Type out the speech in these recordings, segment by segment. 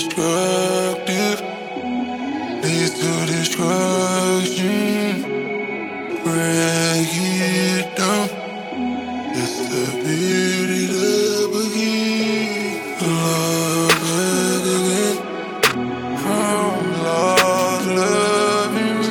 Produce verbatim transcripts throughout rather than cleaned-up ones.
destructive, leads to destruction. Break it down, it's the beauty that begins. Love back again, from lost loving.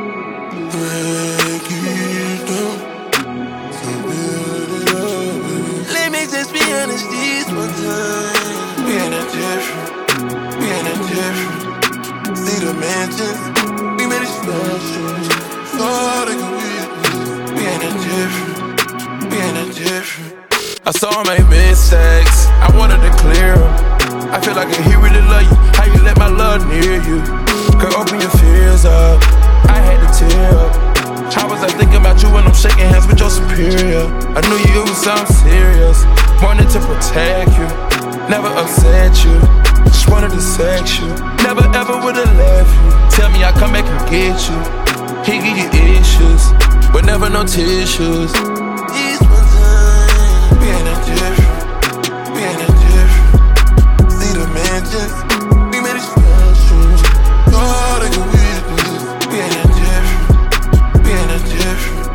Break it down, so build it up again. Let me just be honest this one time. We ain't a different, we ain't a different. See the mansions, we made it special. So they can witness. We ain't a different, we ain't a different. I saw her make mistakes, I wanted to clear them. I feel like he really love you, how you let my love near you. Could open your fears up, I had to tear up. How was I thinking about you when I'm shaking hands with your superior? I knew you was something serious, wanted to protect you, never upset you, just wanted to sex you. Never ever would've left you. Tell me I come back and get you. He give you issues, but never no tissues. This one time, we ain't a different, we ain't a different. See the mansions, we made it special. God, they can witness. We ain't a different, we ain't a different.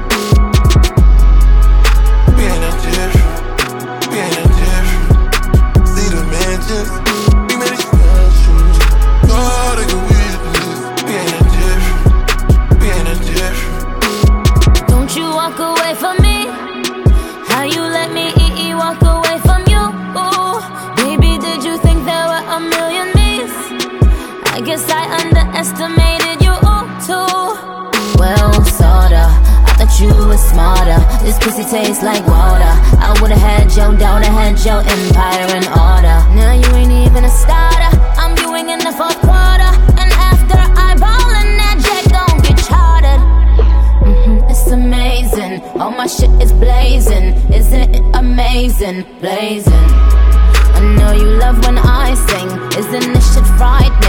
We ain't a different, we ain't a different. See the mansions, we made it special. God, they can witness. We ain't a different, we ain't a different. Don't you walk away from me? How you let me eat you walk away from you? Ooh, baby, did you think there were a million me's? I guess I underestimated you too. Well, sorta, I thought you were smarter. This pussy tastes like water. I would've had your daughter, had your empire in order. Now you ain't even a starter. I'm viewing in the fourth quarter, and after I ball in that jet, gon' get chartered. Mm-hmm, it's amazing, all my shit is blazing. Isn't it amazing, blazing? I know you love when I sing. Isn't this shit frightening?